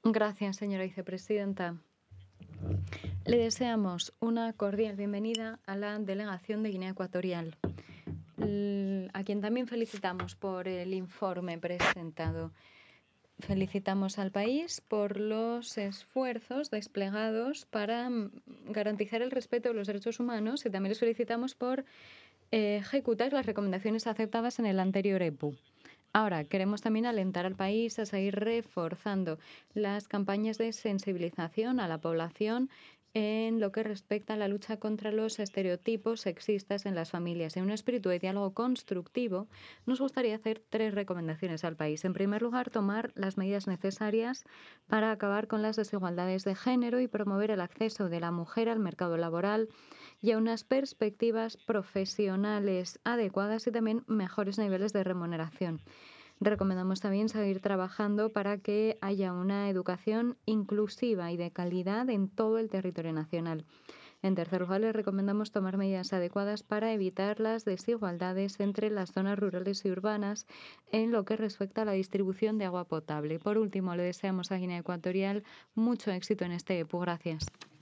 Gracias, señora vicepresidenta. Le deseamos una cordial bienvenida a la delegación de Guinea Ecuatorial, a quien también felicitamos por el informe presentado. Felicitamos al país por los esfuerzos desplegados para garantizar el respeto de los derechos humanos y también les felicitamos por ejecutar las recomendaciones aceptadas en el anterior EPU. Ahora, queremos también alentar al país a seguir reforzando las campañas de sensibilización a la población en lo que respecta a la lucha contra los estereotipos sexistas en las familias. En un espíritu de diálogo constructivo, nos gustaría hacer 3 recomendaciones al país. En primer lugar, tomar las medidas necesarias para acabar con las desigualdades de género y promover el acceso de la mujer al mercado laboral y a unas perspectivas profesionales adecuadas y también mejores niveles de remuneración. Recomendamos también seguir trabajando para que haya una educación inclusiva y de calidad en todo el territorio nacional. En tercer lugar, les recomendamos tomar medidas adecuadas para evitar las desigualdades entre las zonas rurales y urbanas en lo que respecta a la distribución de agua potable. Por último, le deseamos a Guinea Ecuatorial mucho éxito en este EPU. Gracias.